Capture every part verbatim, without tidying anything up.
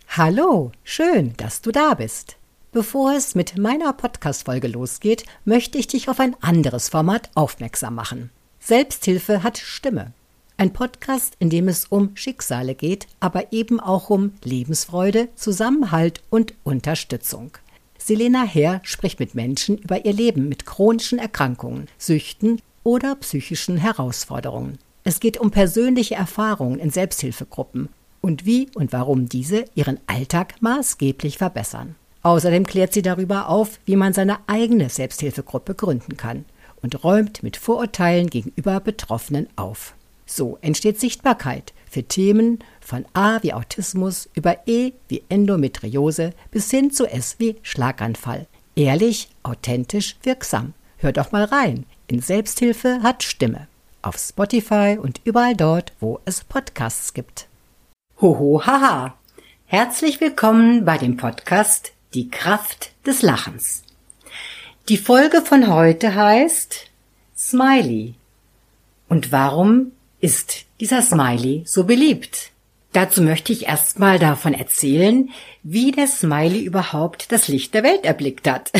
Hallo, schön, dass du da bist. Bevor es mit meiner Podcast-Folge losgeht, möchte ich dich auf ein anderes Format aufmerksam machen. Selbsthilfe hat Stimme. Ein Podcast, in dem es um Schicksale geht, aber eben auch um Lebensfreude, Zusammenhalt und Unterstützung. Selena Herr spricht mit Menschen über ihr Leben mit chronischen Erkrankungen, Süchten oder psychischen Herausforderungen. Es geht um persönliche Erfahrungen in Selbsthilfegruppen und wie und warum diese ihren Alltag maßgeblich verbessern. Außerdem klärt sie darüber auf, wie man seine eigene Selbsthilfegruppe gründen kann und räumt mit Vorurteilen gegenüber Betroffenen auf. So entsteht Sichtbarkeit für Themen von A wie Autismus über E wie Endometriose bis hin zu S wie Schlaganfall. Ehrlich, authentisch, wirksam. Hör doch mal rein in Selbsthilfe hat Stimme. Auf Spotify und überall dort, wo es Podcasts gibt. Hoho, haha! Herzlich willkommen bei dem Podcast Die Kraft des Lachens. Die Folge von heute heißt Smiley. Und warum ist dieser Smiley so beliebt? Dazu möchte ich erstmal davon erzählen, wie der Smiley überhaupt das Licht der Welt erblickt hat.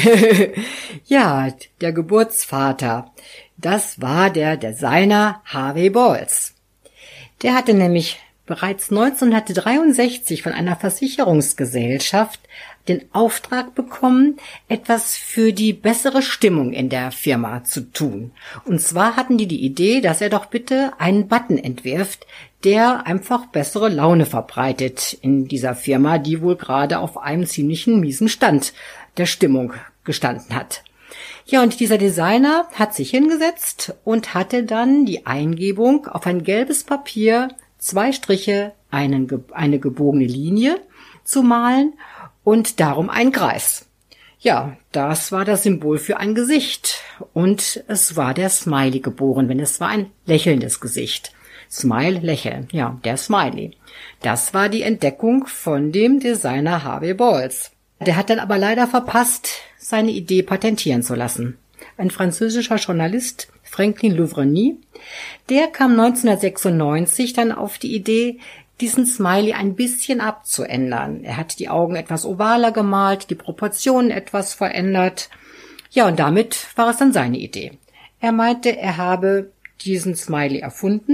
Ja, der Geburtsvater, das war der Designer Harvey Balls. Der hatte nämlich bereits neunzehnhundertdreiundsechzig von einer Versicherungsgesellschaft den Auftrag bekommen, etwas für die bessere Stimmung in der Firma zu tun. Und zwar hatten die die Idee, dass er doch bitte einen Button entwirft, der einfach bessere Laune verbreitet in dieser Firma, die wohl gerade auf einem ziemlichen miesen Stand der Stimmung gestanden hat. Ja, und dieser Designer hat sich hingesetzt und hatte dann die Eingebung auf ein gelbes Papier, zwei Striche, einen, eine gebogene Linie zu malen und darum ein Kreis. Ja, das war das Symbol für ein Gesicht und es war der Smiley geboren, denn es war ein lächelndes Gesicht. Smile, lächeln, ja, der Smiley. Das war die Entdeckung von dem Designer Harvey Balls. Der hat dann aber leider verpasst, seine Idee patentieren zu lassen. Ein französischer Journalist, Franklin Louvreney, der kam neunzehnhundertsechsundneunzig dann auf die Idee, diesen Smiley ein bisschen abzuändern. Er hat die Augen etwas ovaler gemalt, die Proportionen etwas verändert. Ja, und damit war es dann seine Idee. Er meinte, er habe diesen Smiley erfunden,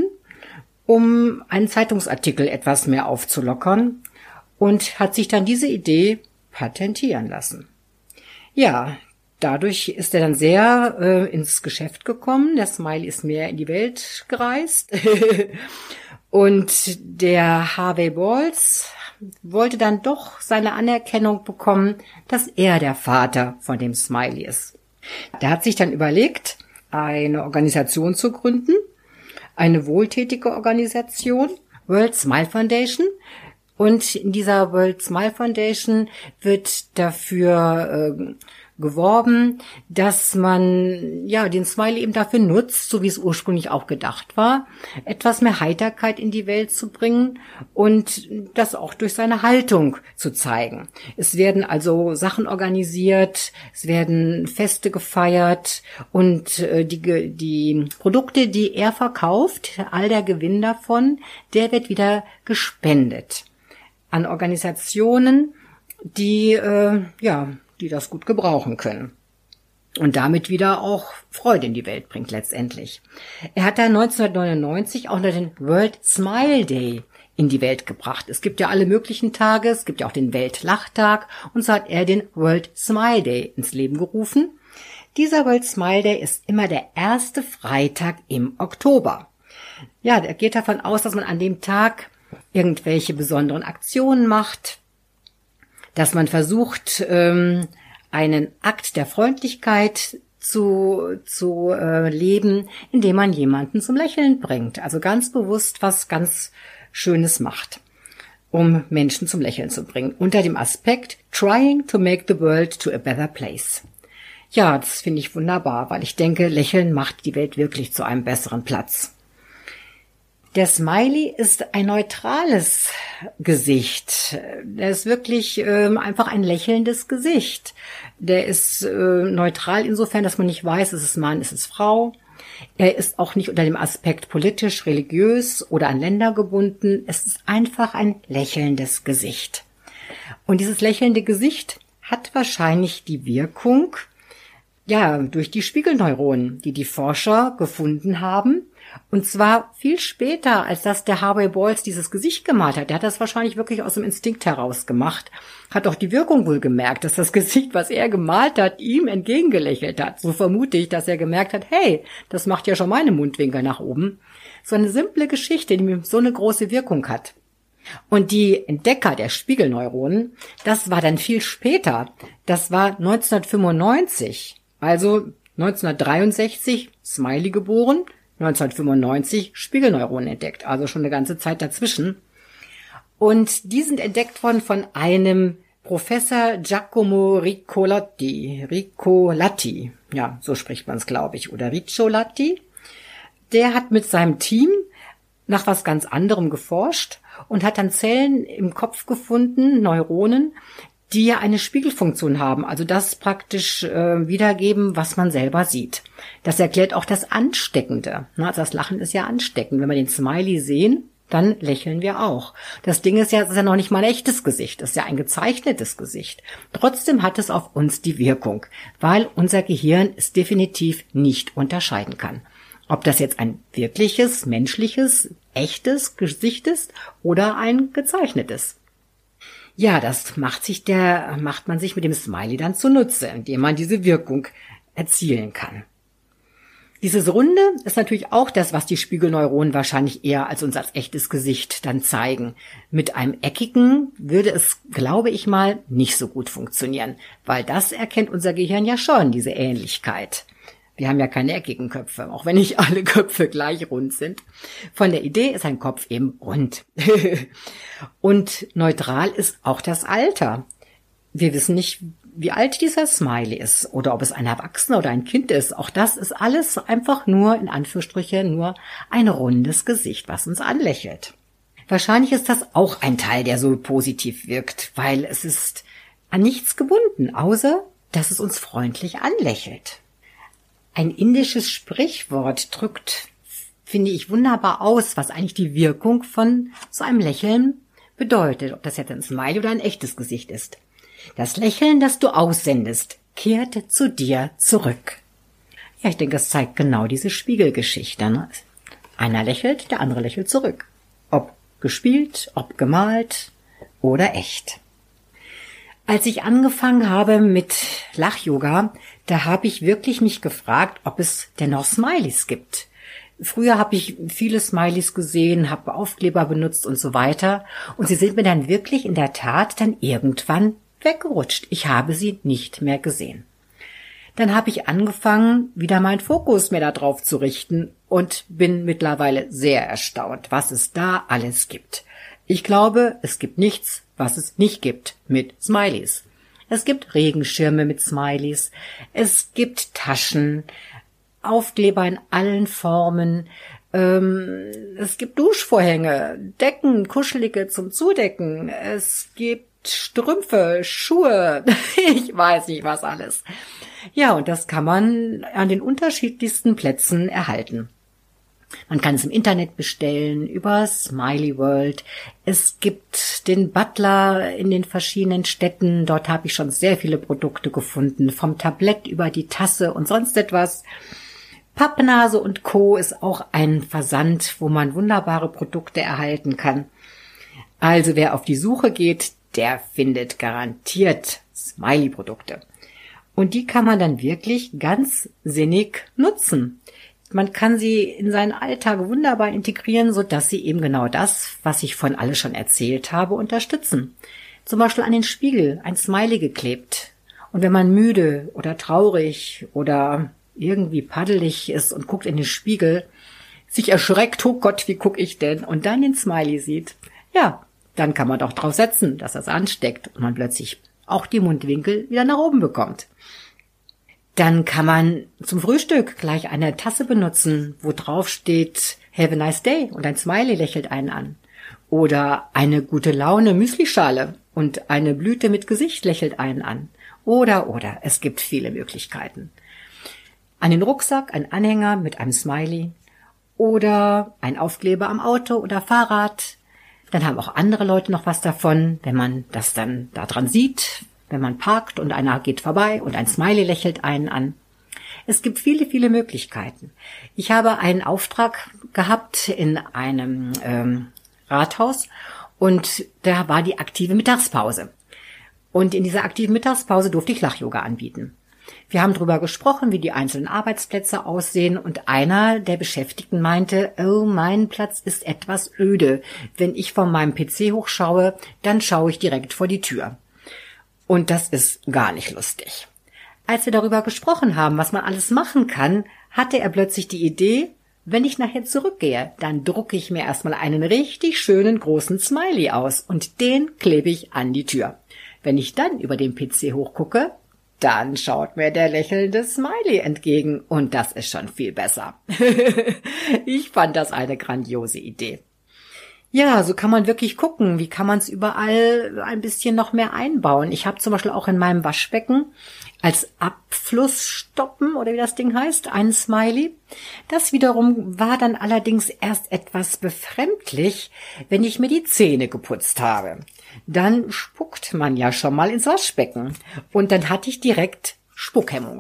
um einen Zeitungsartikel etwas mehr aufzulockern und hat sich dann diese Idee patentieren lassen. Ja, dadurch ist er dann sehr äh, ins Geschäft gekommen. Der Smiley ist mehr in die Welt gereist. Und der Harvey Balls wollte dann doch seine Anerkennung bekommen, dass er der Vater von dem Smiley ist. Der hat sich dann überlegt, eine Organisation zu gründen, eine wohltätige Organisation, World Smile Foundation. Und in dieser World Smile Foundation wird dafür äh, geworben, dass man ja den Smiley eben dafür nutzt, so wie es ursprünglich auch gedacht war, etwas mehr Heiterkeit in die Welt zu bringen und das auch durch seine Haltung zu zeigen. Es werden also Sachen organisiert, es werden Feste gefeiert und äh, die, die Produkte, die er verkauft, all der Gewinn davon, der wird wieder gespendet an Organisationen, die äh, ja die das gut gebrauchen können und damit wieder auch Freude in die Welt bringt letztendlich. Er hat dann neunzehnhundertneunundneunzig auch noch den World Smile Day in die Welt gebracht. Es gibt ja alle möglichen Tage, es gibt ja auch den Weltlachtag und so hat er den World Smile Day ins Leben gerufen. Dieser World Smile Day ist immer der erste Freitag im Oktober. Ja, er geht davon aus, dass man an dem Tag irgendwelche besonderen Aktionen macht, dass man versucht, ähm, einen Akt der Freundlichkeit zu, zu äh, leben, indem man jemanden zum Lächeln bringt. Also ganz bewusst was ganz Schönes macht, um Menschen zum Lächeln zu bringen. Unter dem Aspekt Trying to make the world to a better place. Ja, das finde ich wunderbar, weil ich denke, Lächeln macht die Welt wirklich zu einem besseren Platz. Der Smiley ist ein neutrales Gesicht. Der ist wirklich äh, einfach ein lächelndes Gesicht. Der ist äh, neutral insofern, dass man nicht weiß, ist es Mann, ist es Frau. Er ist auch nicht unter dem Aspekt politisch, religiös oder an Länder gebunden. Es ist einfach ein lächelndes Gesicht. Und dieses lächelnde Gesicht hat wahrscheinlich die Wirkung, ja, durch die Spiegelneuronen, die die Forscher gefunden haben. Und zwar viel später, als dass der Harvey Balls dieses Gesicht gemalt hat. Der hat das wahrscheinlich wirklich aus dem Instinkt heraus gemacht. Hat auch die Wirkung wohl gemerkt, dass das Gesicht, was er gemalt hat, ihm entgegengelächelt hat. So vermute ich, dass er gemerkt hat, hey, das macht ja schon meine Mundwinkel nach oben. So eine simple Geschichte, die so eine große Wirkung hat. Und die Entdecker der Spiegelneuronen, das war dann viel später. Das war neunzehnhundertfünfundneunzig. Also neunzehnhundertdreiundsechzig Smiley geboren, neunzehnhundertfünfundneunzig Spiegelneuronen entdeckt, also schon eine ganze Zeit dazwischen. Und die sind entdeckt worden von einem Professor Giacomo Ricciolati, Ricciolati, ja, so spricht man es, glaube ich, oder Ricciolati. Der hat mit seinem Team nach was ganz anderem geforscht und hat dann Zellen im Kopf gefunden, Neuronen, die ja eine Spiegelfunktion haben, also das praktisch äh, wiedergeben, was man selber sieht. Das erklärt auch das Ansteckende. Also das Lachen ist ja ansteckend. Wenn wir den Smiley sehen, dann lächeln wir auch. Das Ding ist ja, es ist ja noch nicht mal ein echtes Gesicht, es ist ja ein gezeichnetes Gesicht. Trotzdem hat es auf uns die Wirkung, weil unser Gehirn es definitiv nicht unterscheiden kann. Ob das jetzt ein wirkliches, menschliches, echtes Gesicht ist oder ein gezeichnetes. Ja, das macht sich der, macht man sich mit dem Smiley dann zunutze, indem man diese Wirkung erzielen kann. Dieses Runde ist natürlich auch das, was die Spiegelneuronen wahrscheinlich eher als uns als echtes Gesicht dann zeigen. Mit einem eckigen würde es, glaube ich mal, nicht so gut funktionieren, weil das erkennt unser Gehirn ja schon, diese Ähnlichkeit. Wir haben ja keine eckigen Köpfe, auch wenn nicht alle Köpfe gleich rund sind. Von der Idee ist ein Kopf eben rund. Und neutral ist auch das Alter. Wir wissen nicht, wie alt dieser Smiley ist oder ob es ein Erwachsener oder ein Kind ist. Auch das ist alles einfach nur, in Anführungsstrichen, nur ein rundes Gesicht, was uns anlächelt. Wahrscheinlich ist das auch ein Teil, der so positiv wirkt, weil es ist an nichts gebunden, außer dass es uns freundlich anlächelt. Ein indisches Sprichwort drückt, finde ich, wunderbar aus, was eigentlich die Wirkung von so einem Lächeln bedeutet, ob das jetzt ein Smiley oder ein echtes Gesicht ist. Das Lächeln, das du aussendest, kehrt zu dir zurück. Ja, ich denke, es zeigt genau diese Spiegelgeschichte. Ne? Einer lächelt, der andere lächelt zurück. Ob gespielt, ob gemalt oder echt. Als ich angefangen habe mit Lach-Yoga, da habe ich wirklich mich gefragt, ob es denn noch Smileys gibt. Früher habe ich viele Smileys gesehen, habe Aufkleber benutzt und so weiter. Und sie sind mir dann wirklich in der Tat dann irgendwann weggerutscht. Ich habe sie nicht mehr gesehen. Dann habe ich angefangen, wieder meinen Fokus mehr darauf zu richten und bin mittlerweile sehr erstaunt, was es da alles gibt. Ich glaube, es gibt nichts, was es nicht gibt mit Smileys. Es gibt Regenschirme mit Smileys, es gibt Taschen, Aufkleber in allen Formen, ähm, es gibt Duschvorhänge, Decken, kuschelige zum Zudecken, es gibt Strümpfe, Schuhe, ich weiß nicht was alles. Ja, und das kann man an den unterschiedlichsten Plätzen erhalten. Man kann es im Internet bestellen, über Smiley World. Es gibt den Butler in den verschiedenen Städten. Dort habe ich schon sehr viele Produkte gefunden, vom Tablett über die Tasse und sonst etwas. Pappnase und Co. ist auch ein Versand, wo man wunderbare Produkte erhalten kann. Also wer auf die Suche geht, der findet garantiert Smiley-Produkte. Und die kann man dann wirklich ganz sinnig nutzen. Man kann sie in seinen Alltag wunderbar integrieren, sodass sie eben genau das, was ich von alles schon erzählt habe, unterstützen. Zum Beispiel an den Spiegel ein Smiley geklebt. Und wenn man müde oder traurig oder irgendwie paddelig ist und guckt in den Spiegel, sich erschreckt, oh Gott, wie guck ich denn? Und dann den Smiley sieht, ja, dann kann man doch drauf setzen, dass das ansteckt und man plötzlich auch die Mundwinkel wieder nach oben bekommt. Dann kann man zum Frühstück gleich eine Tasse benutzen, wo drauf steht Have a nice day und ein Smiley lächelt einen an. Oder eine gute Laune Müslischale und eine Blüte mit Gesicht lächelt einen an. Oder, oder, es gibt viele Möglichkeiten. An den Rucksack ein Anhänger mit einem Smiley oder ein Aufkleber am Auto oder Fahrrad. Dann haben auch andere Leute noch was davon, wenn man das dann da dran sieht, wenn man parkt und einer geht vorbei und ein Smiley lächelt einen an. Es gibt viele, viele Möglichkeiten. Ich habe einen Auftrag gehabt in einem ähm, Rathaus und da war die aktive Mittagspause. Und in dieser aktiven Mittagspause durfte ich Lach-Yoga anbieten. Wir haben darüber gesprochen, wie die einzelnen Arbeitsplätze aussehen und einer der Beschäftigten meinte, oh, mein Platz ist etwas öde. Wenn ich von meinem P C hochschaue, dann schaue ich direkt vor die Tür. Und das ist gar nicht lustig. Als wir darüber gesprochen haben, was man alles machen kann, hatte er plötzlich die Idee, wenn ich nachher zurückgehe, dann drucke ich mir erstmal einen richtig schönen großen Smiley aus und den klebe ich an die Tür. Wenn ich dann über den P C hochgucke, dann schaut mir der lächelnde Smiley entgegen und das ist schon viel besser. Ich fand das eine grandiose Idee. Ja, so kann man wirklich gucken, wie kann man es überall ein bisschen noch mehr einbauen. Ich habe zum Beispiel auch in meinem Waschbecken als Abflussstoppen oder wie das Ding heißt, einen Smiley. Das wiederum war dann allerdings erst etwas befremdlich, wenn ich mir die Zähne geputzt habe. Dann spuckt man ja schon mal ins Waschbecken und dann hatte ich direkt Spuckhemmung.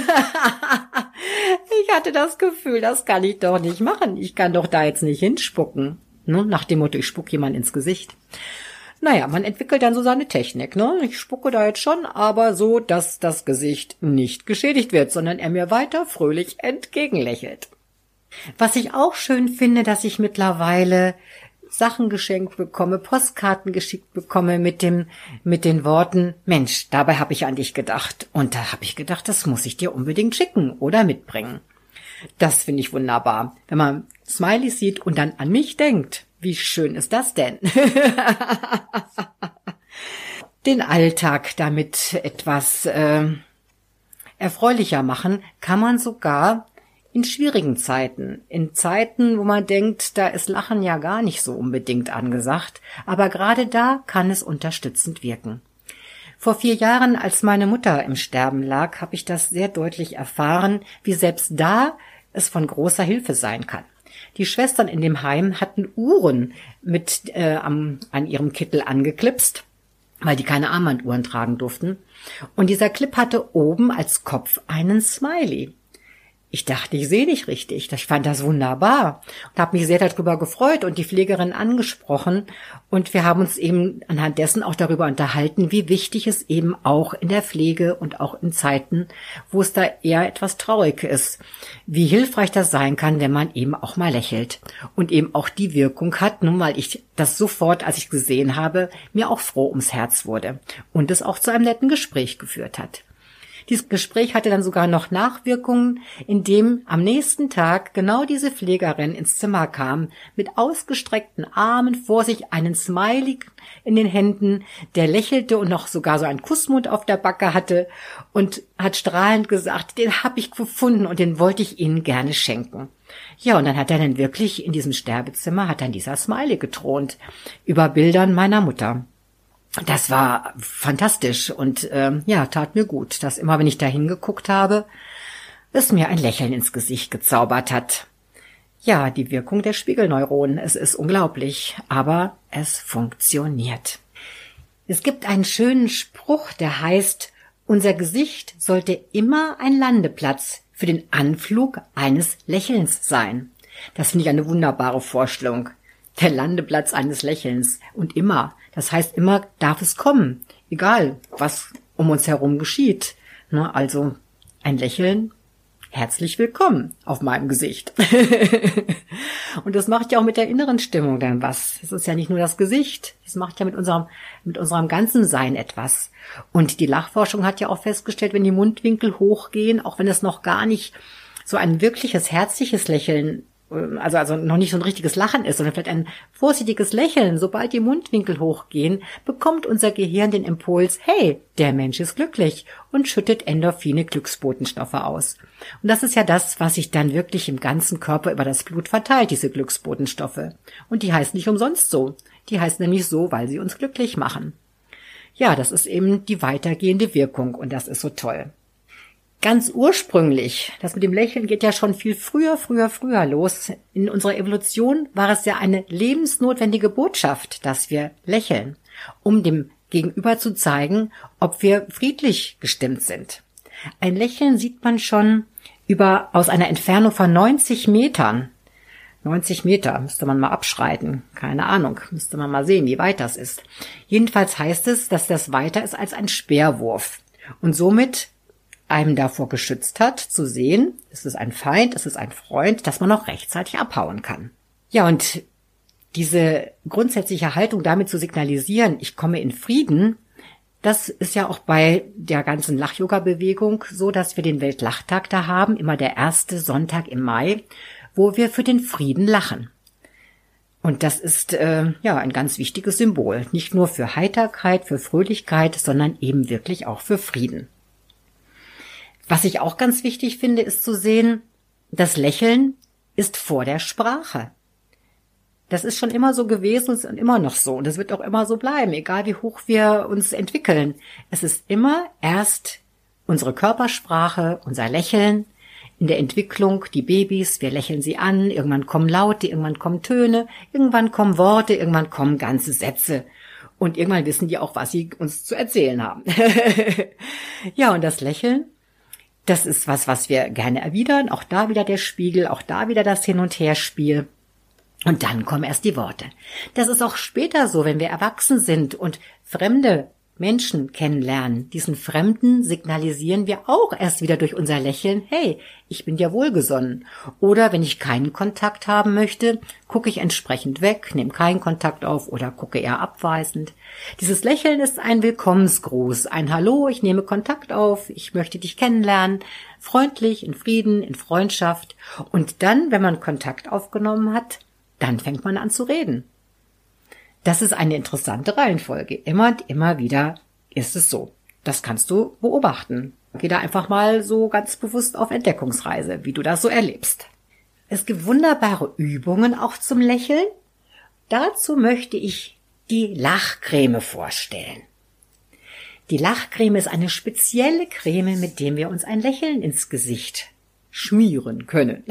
Ich hatte das Gefühl, das kann ich doch nicht machen. Ich kann doch da jetzt nicht hinspucken. Ne? Nach dem Motto, ich spuck jemand ins Gesicht. Naja, man entwickelt dann so seine Technik. Ne? Ich spucke da jetzt schon, aber so, dass das Gesicht nicht geschädigt wird, sondern er mir weiter fröhlich entgegenlächelt. Was ich auch schön finde, dass ich mittlerweile Sachen geschenkt bekomme, Postkarten geschickt bekomme mit dem mit den Worten, Mensch, dabei habe ich an dich gedacht. Und da habe ich gedacht, das muss ich dir unbedingt schicken oder mitbringen. Das finde ich wunderbar. Wenn man Smileys sieht und dann an mich denkt, wie schön ist das denn? Den Alltag damit etwas äh, erfreulicher machen, kann man sogar in schwierigen Zeiten, in Zeiten, wo man denkt, da ist Lachen ja gar nicht so unbedingt angesagt, aber gerade da kann es unterstützend wirken. Vor vier Jahren, als meine Mutter im Sterben lag, habe ich das sehr deutlich erfahren, wie selbst da es von großer Hilfe sein kann. Die Schwestern in dem Heim hatten Uhren mit äh, am, an ihrem Kittel angeklipst, weil die keine Armbanduhren tragen durften. Und dieser Clip hatte oben als Kopf einen Smiley. Ich dachte, ich sehe nicht richtig. Ich fand das wunderbar und habe mich sehr darüber gefreut und die Pflegerin angesprochen. Und wir haben uns eben anhand dessen auch darüber unterhalten, wie wichtig es eben auch in der Pflege und auch in Zeiten, wo es da eher etwas traurig ist, wie hilfreich das sein kann, wenn man eben auch mal lächelt und eben auch die Wirkung hat, nun weil ich das sofort, als ich gesehen habe, mir auch froh ums Herz wurde und es auch zu einem netten Gespräch geführt hat. Dieses Gespräch hatte dann sogar noch Nachwirkungen, indem am nächsten Tag genau diese Pflegerin ins Zimmer kam, mit ausgestreckten Armen vor sich einen Smiley in den Händen, der lächelte und noch sogar so einen Kussmund auf der Backe hatte und hat strahlend gesagt, den habe ich gefunden und den wollte ich Ihnen gerne schenken. Ja, und dann hat er dann wirklich in diesem Sterbezimmer, hat dann dieser Smiley gethront über Bildern meiner Mutter. Das war fantastisch und ähm, ja, tat mir gut, dass immer, wenn ich da hingeguckt habe, es mir ein Lächeln ins Gesicht gezaubert hat. Ja, die Wirkung der Spiegelneuronen, es ist unglaublich, aber es funktioniert. Es gibt einen schönen Spruch, der heißt, unser Gesicht sollte immer ein Landeplatz für den Anflug eines Lächelns sein. Das finde ich eine wunderbare Vorstellung. Der Landeplatz eines Lächelns und immer. Das heißt, immer darf es kommen, egal was um uns herum geschieht. Ne, also ein Lächeln, herzlich willkommen auf meinem Gesicht. Und das macht ja auch mit der inneren Stimmung dann was. Es ist ja nicht nur das Gesicht, es macht ja mit unserem, mit unserem ganzen Sein etwas. Und die Lachforschung hat ja auch festgestellt, wenn die Mundwinkel hochgehen, auch wenn es noch gar nicht so ein wirkliches, herzliches Lächeln Also, also noch nicht so ein richtiges Lachen ist, sondern vielleicht ein vorsichtiges Lächeln, sobald die Mundwinkel hochgehen, bekommt unser Gehirn den Impuls, hey, der Mensch ist glücklich und schüttet Endorphine, Glücksbotenstoffe aus. Und das ist ja das, was sich dann wirklich im ganzen Körper über das Blut verteilt, diese Glücksbotenstoffe. Und die heißen nicht umsonst so. Die heißen nämlich so, weil sie uns glücklich machen. Ja, das ist eben die weitergehende Wirkung und das ist so toll. Ganz ursprünglich, das mit dem Lächeln geht ja schon viel früher, früher, früher los. In unserer Evolution war es ja eine lebensnotwendige Botschaft, dass wir lächeln, um dem Gegenüber zu zeigen, ob wir friedlich gestimmt sind. Ein Lächeln sieht man schon über aus einer Entfernung von neunzig Metern. neunzig Meter müsste man mal abschreiten. Keine Ahnung, müsste man mal sehen, wie weit das ist. Jedenfalls heißt es, dass das weiter ist als ein Speerwurf und somit einem davor geschützt hat, zu sehen, ist es ein Feind, ist es ein Freund, dass man noch rechtzeitig abhauen kann. Ja, und diese grundsätzliche Haltung damit zu signalisieren, ich komme in Frieden, das ist ja auch bei der ganzen Lach-Yoga-Bewegung so, dass wir den Weltlachtag da haben, immer der erste Sonntag im Mai, wo wir für den Frieden lachen. Und das ist äh, ja ein ganz wichtiges Symbol, nicht nur für Heiterkeit, für Fröhlichkeit, sondern eben wirklich auch für Frieden. Was ich auch ganz wichtig finde, ist zu sehen, das Lächeln ist vor der Sprache. Das ist schon immer so gewesen und immer noch so. Und es wird auch immer so bleiben, egal wie hoch wir uns entwickeln. Es ist immer erst unsere Körpersprache, unser Lächeln, in der Entwicklung, die Babys, wir lächeln sie an, irgendwann kommen Laute, irgendwann kommen Töne, irgendwann kommen Worte, irgendwann kommen ganze Sätze. Und irgendwann wissen die auch, was sie uns zu erzählen haben. Ja, und das Lächeln, das ist was, was wir gerne erwidern. Auch da wieder der Spiegel, auch da wieder das Hin- und Herspiel. Und dann kommen erst die Worte. Das ist auch später so, wenn wir erwachsen sind und fremde Menschen kennenlernen. Diesen Fremden signalisieren wir auch erst wieder durch unser Lächeln, hey, ich bin dir wohlgesonnen. Oder wenn ich keinen Kontakt haben möchte, gucke ich entsprechend weg, nehme keinen Kontakt auf oder gucke eher abweisend. Dieses Lächeln ist ein Willkommensgruß, ein Hallo, ich nehme Kontakt auf, ich möchte dich kennenlernen, freundlich, in Frieden, in Freundschaft. Und dann, wenn man Kontakt aufgenommen hat, dann fängt man an zu reden. Das ist eine interessante Reihenfolge. Immer und immer wieder ist es so. Das kannst du beobachten. Geh da einfach mal so ganz bewusst auf Entdeckungsreise, wie du das so erlebst. Es gibt wunderbare Übungen auch zum Lächeln. Dazu möchte ich die Lachcreme vorstellen. Die Lachcreme ist eine spezielle Creme, mit der wir uns ein Lächeln ins Gesicht schmieren können.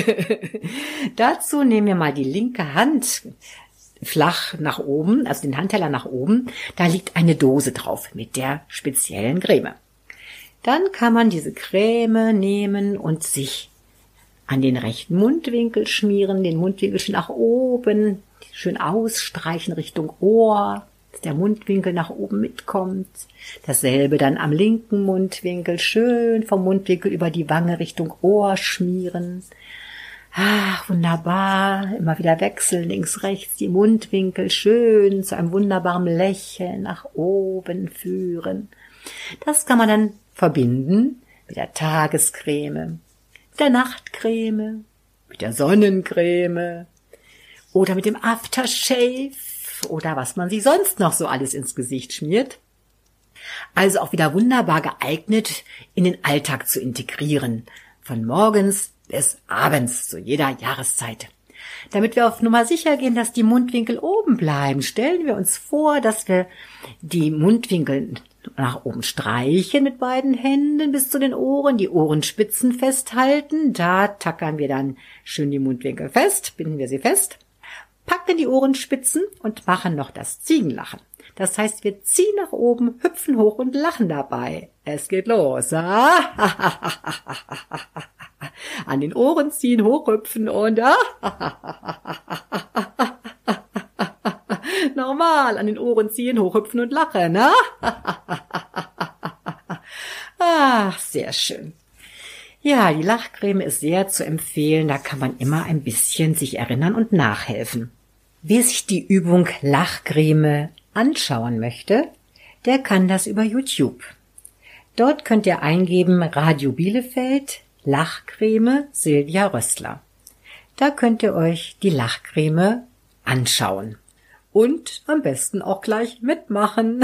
Dazu nehmen wir mal die linke Hand flach nach oben, also den Handteller nach oben, da liegt eine Dose drauf mit der speziellen Creme. Dann kann man diese Creme nehmen und sich an den rechten Mundwinkel schmieren, den Mundwinkel schön nach oben, schön ausstreichen Richtung Ohr, dass der Mundwinkel nach oben mitkommt. Dasselbe dann am linken Mundwinkel, schön vom Mundwinkel über die Wange Richtung Ohr schmieren. Ach, wunderbar. Immer wieder wechseln, links, rechts, die Mundwinkel schön zu einem wunderbaren Lächeln nach oben führen. Das kann man dann verbinden mit der Tagescreme, mit der Nachtcreme, mit der Sonnencreme oder mit dem Aftershave oder was man sich sonst noch so alles ins Gesicht schmiert. Also auch wieder wunderbar geeignet, in den Alltag zu integrieren. Von morgens bis abends, zu jeder Jahreszeit. Damit wir auf Nummer sicher gehen, dass die Mundwinkel oben bleiben, stellen wir uns vor, dass wir die Mundwinkel nach oben streichen mit beiden Händen bis zu den Ohren, die Ohrenspitzen festhalten. Da tackern wir dann schön die Mundwinkel fest, binden wir sie fest, packen die Ohrenspitzen und machen noch das Ziegenlachen. Das heißt, wir ziehen nach oben, hüpfen hoch und lachen dabei. Es geht los. An den Ohren ziehen, hochhüpfen und normal an den Ohren ziehen, hochhüpfen und lachen. Ach, sehr schön. Ja, die Lachcreme ist sehr zu empfehlen. Da kann man immer ein bisschen sich erinnern und nachhelfen. Wer sich die Übung Lachcreme anschauen möchte, der kann das über YouTube. Dort könnt ihr eingeben Radio Bielefeld, Lachcreme Silvia Rössler. Da könnt ihr euch die Lachcreme anschauen. Und am besten auch gleich mitmachen.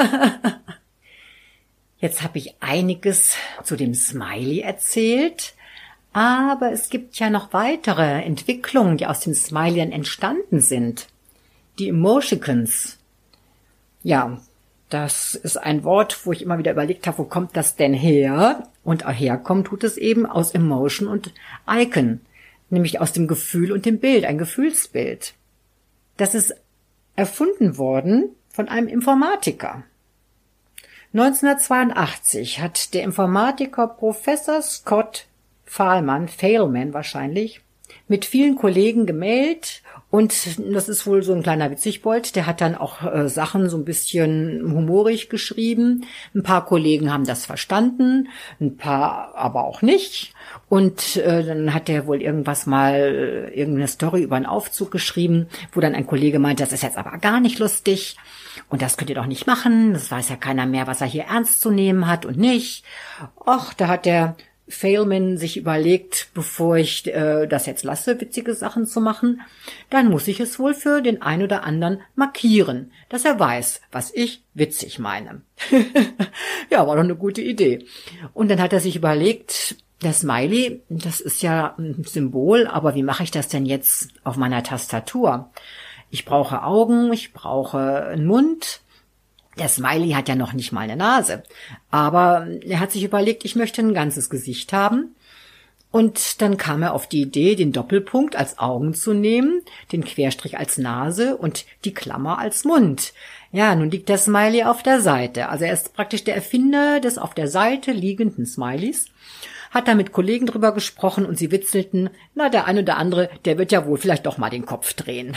Jetzt habe ich einiges zu dem Smiley erzählt, aber es gibt ja noch weitere Entwicklungen, die aus dem Smiley entstanden sind. Die Emoticons. Ja, Das ist ein Wort, wo ich immer wieder überlegt habe, wo kommt das denn her? Und herkommen tut es eben aus Emotion und Icon, nämlich aus dem Gefühl und dem Bild, ein Gefühlsbild. Das ist erfunden worden von einem Informatiker. neunzehnhundertzweiundachtzig hat der Informatiker Professor Scott Fahlman, Fahlman wahrscheinlich, mit vielen Kollegen gemailt, und das ist wohl so ein kleiner Witzigbold, der hat dann auch äh, Sachen so ein bisschen humorig geschrieben. Ein paar Kollegen haben das verstanden, ein paar aber auch nicht. Und äh, dann hat der wohl irgendwas mal, äh, irgendeine Story über einen Aufzug geschrieben, wo dann ein Kollege meinte, das ist jetzt aber gar nicht lustig und das könnt ihr doch nicht machen, das weiß ja keiner mehr, was er hier ernst zu nehmen hat und nicht. Och, da hat der Fahlman sich überlegt, bevor ich äh, das jetzt lasse, witzige Sachen zu machen, dann muss ich es wohl für den einen oder anderen markieren, dass er weiß, was ich witzig meine. Ja, war doch eine gute Idee. Und dann hat er sich überlegt, der Smiley, das ist ja ein Symbol, aber wie mache ich das denn jetzt auf meiner Tastatur? Ich brauche Augen, ich brauche einen Mund. Der Smiley hat ja noch nicht mal eine Nase, aber er hat sich überlegt, ich möchte ein ganzes Gesicht haben. Und dann kam er auf die Idee, den Doppelpunkt als Augen zu nehmen, den Querstrich als Nase und die Klammer als Mund. Ja, nun liegt der Smiley auf der Seite. Also er ist praktisch der Erfinder des auf der Seite liegenden Smileys. Hat da mit Kollegen drüber gesprochen und sie witzelten, na, der eine oder andere, der wird ja wohl vielleicht doch mal den Kopf drehen.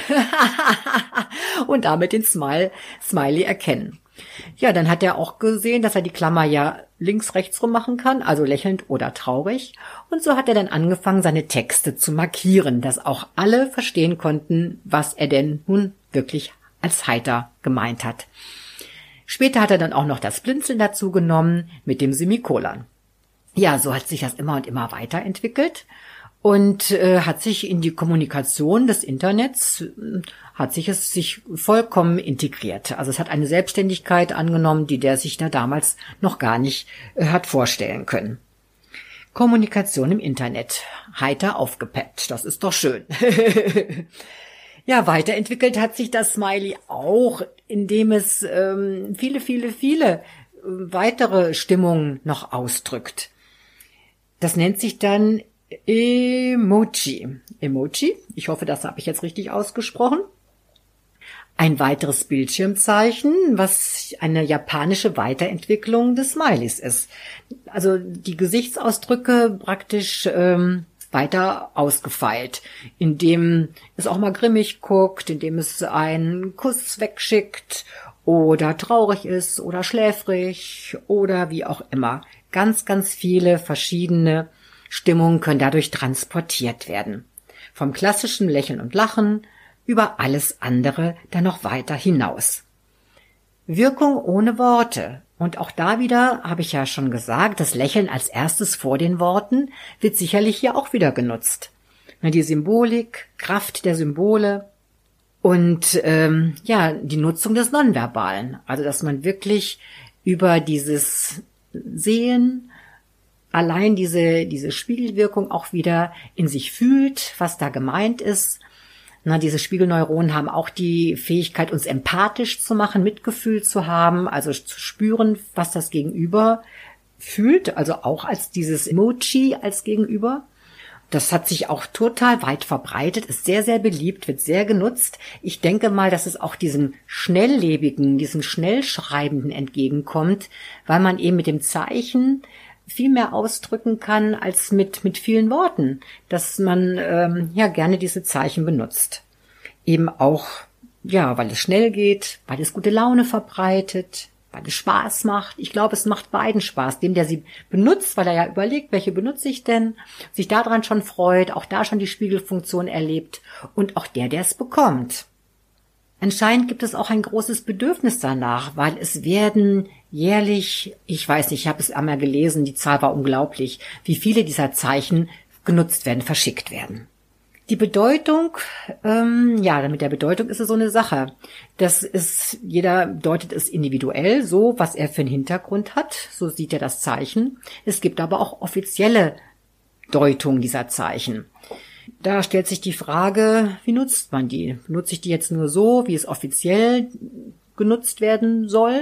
Und damit den Smile, Smiley erkennen. Ja, dann hat er auch gesehen, dass er die Klammer ja links, rechts rum machen kann, also lächelnd oder traurig. Und so hat er dann angefangen, seine Texte zu markieren, dass auch alle verstehen konnten, was er denn nun wirklich als heiter gemeint hat. Später hat er dann auch noch das Blinzeln dazu genommen mit dem Semikolon. Ja, so hat sich das immer und immer weiterentwickelt und äh, hat sich in die Kommunikation des Internets, äh, hat sich es sich vollkommen integriert. Also es hat eine Selbstständigkeit angenommen, die der sich da damals noch gar nicht äh, hat vorstellen können. Kommunikation im Internet, heiter aufgepeppt, das ist doch schön. Ja, weiterentwickelt hat sich das Smiley auch, indem es ähm, viele, viele, viele äh, weitere Stimmungen noch ausdrückt. Das nennt sich dann Emoji. Emoji, ich hoffe, das habe ich jetzt richtig ausgesprochen. Ein weiteres Bildschirmzeichen, was eine japanische Weiterentwicklung des Smileys ist. Also die Gesichtsausdrücke praktisch ähm, weiter ausgefeilt, indem es auch mal grimmig guckt, indem es einen Kuss wegschickt oder traurig ist oder schläfrig oder wie auch immer. Ganz, ganz viele verschiedene Stimmungen können dadurch transportiert werden. Vom klassischen Lächeln und Lachen über alles andere dann noch weiter hinaus. Wirkung ohne Worte. Und auch da wieder habe ich ja schon gesagt, das Lächeln als erstes vor den Worten wird sicherlich hier auch wieder genutzt. Die Symbolik, Kraft der Symbole und ähm, ja, die Nutzung des Nonverbalen. Also dass man wirklich über dieses Sehen, allein diese, diese Spiegelwirkung auch wieder in sich fühlt, was da gemeint ist. Na, diese Spiegelneuronen haben auch die Fähigkeit, uns empathisch zu machen, Mitgefühl zu haben, also zu spüren, was das Gegenüber fühlt, also auch als dieses Emoji als Gegenüber. Das hat sich auch total weit verbreitet, ist sehr, sehr beliebt, wird sehr genutzt. Ich denke mal, dass es auch diesem Schnelllebigen, diesem Schnellschreibenden entgegenkommt, weil man eben mit dem Zeichen viel mehr ausdrücken kann als mit mit vielen Worten, dass man ähm, ja gerne diese Zeichen benutzt. Eben auch, ja, weil es schnell geht, weil es gute Laune verbreitet, weil es Spaß macht. Ich glaube, es macht beiden Spaß. Dem, der sie benutzt, weil er ja überlegt, welche benutze ich denn, sich daran schon freut, auch da schon die Spiegelfunktion erlebt und auch der, der es bekommt. Anscheinend gibt es auch ein großes Bedürfnis danach, weil es werden jährlich, ich weiß nicht, ich habe es einmal gelesen, die Zahl war unglaublich, wie viele dieser Zeichen genutzt werden, verschickt werden. Die Bedeutung, ähm, ja, mit der Bedeutung ist es so eine Sache. Das ist, jeder deutet es individuell so, was er für einen Hintergrund hat, so sieht er das Zeichen. Es gibt aber auch offizielle Deutungen dieser Zeichen. Da stellt sich die Frage, wie nutzt man die? Nutze ich die jetzt nur so, wie es offiziell genutzt werden soll?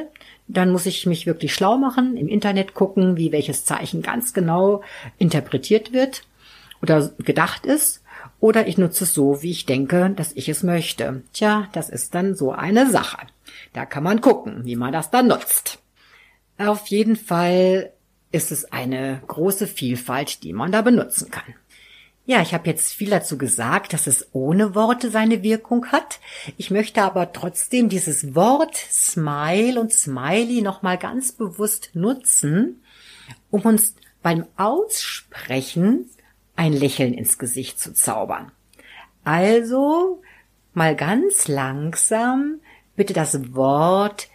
dann muss ich mich wirklich schlau machen, im Internet gucken, wie welches Zeichen ganz genau interpretiert wird oder gedacht ist. Oder ich nutze es so, wie ich denke, dass ich es möchte. Tja, das ist dann so eine Sache. Da kann man gucken, wie man das dann nutzt. Auf jeden Fall ist es eine große Vielfalt, die man da benutzen kann. Ja, ich habe jetzt viel dazu gesagt, dass es ohne Worte seine Wirkung hat. Ich möchte aber trotzdem dieses Wort Smile und Smiley nochmal ganz bewusst nutzen, um uns beim Aussprechen ein Lächeln ins Gesicht zu zaubern. Also mal ganz langsam bitte das Wort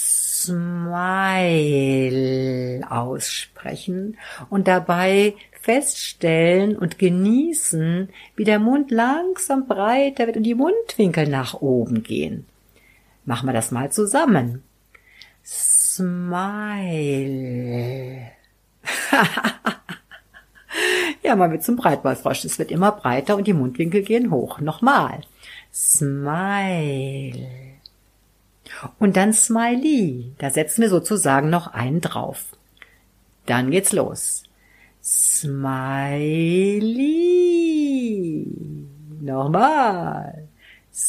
Smile aussprechen und dabei feststellen und genießen, wie der Mund langsam breiter wird und die Mundwinkel nach oben gehen. Machen wir das mal zusammen. Smile. Ja, man wird zum Breitbeinfrosch. Es wird immer breiter und die Mundwinkel gehen hoch. Nochmal. Smile. Und dann Smiley. Da setzen wir sozusagen noch einen drauf. Dann geht's los. Smiley. Nochmal.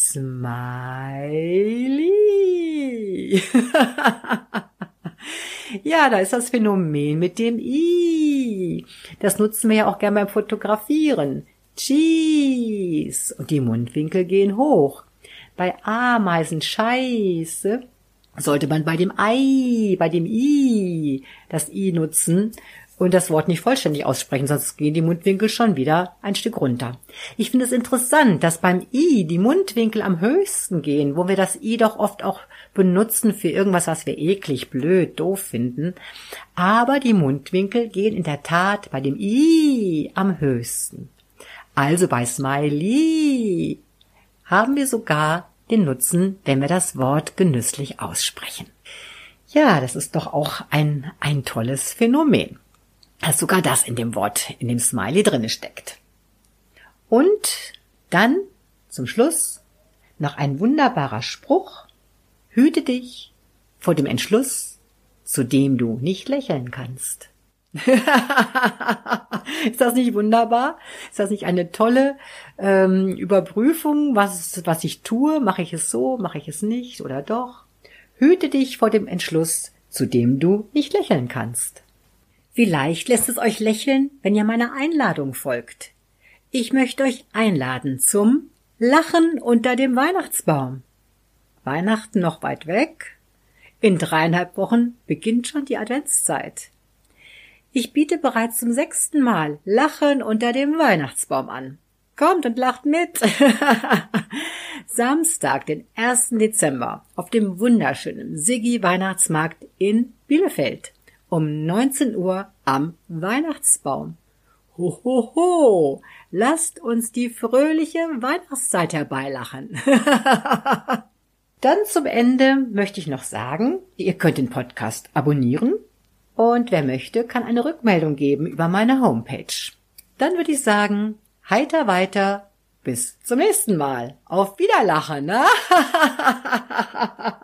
Smiley. Ja, da ist das Phänomen mit dem I. Das nutzen wir ja auch gern beim Fotografieren. Cheese. Und die Mundwinkel gehen hoch. Bei Ameisen Scheiße sollte man bei dem Ei, bei dem I, das I nutzen und das Wort nicht vollständig aussprechen, sonst gehen die Mundwinkel schon wieder ein Stück runter. Ich finde es interessant, dass beim I die Mundwinkel am höchsten gehen, wo wir das I doch oft auch benutzen für irgendwas, was wir eklig, blöd, doof finden. Aber die Mundwinkel gehen in der Tat bei dem I am höchsten. Also bei Smiley haben wir sogar den Nutzen, wenn wir das Wort genüsslich aussprechen. Ja, das ist doch auch ein, ein tolles Phänomen, dass sogar das in dem Wort, in dem Smiley drinne steckt. Und dann zum Schluss noch ein wunderbarer Spruch. Hüte dich vor dem Entschluss, zu dem du nicht lächeln kannst. Ist das nicht wunderbar? Ist das nicht eine tolle ähm, Überprüfung, was, was ich tue? Mache ich es so, mache ich es nicht oder doch? Hüte dich vor dem Entschluss, zu dem du nicht lächeln kannst. Vielleicht lässt es euch lächeln, wenn ihr meiner Einladung folgt. Ich möchte euch einladen zum Lachen unter dem Weihnachtsbaum. Weihnachten noch weit weg? In dreieinhalb Wochen beginnt schon die Adventszeit. Ich biete bereits zum sechsten Mal Lachen unter dem Weihnachtsbaum an. Kommt und lacht mit! Samstag, den ersten Dezember, auf dem wunderschönen Siggi-Weihnachtsmarkt in Bielefeld. Um neunzehn Uhr am Weihnachtsbaum. Ho, ho, ho! Lasst uns die fröhliche Weihnachtszeit herbeilachen. Dann zum Ende möchte ich noch sagen, ihr könnt den Podcast abonnieren. Und wer möchte, kann eine Rückmeldung geben über meine Homepage. Dann würde ich sagen, heiter weiter, bis zum nächsten Mal. Auf Wiederlachen, ne?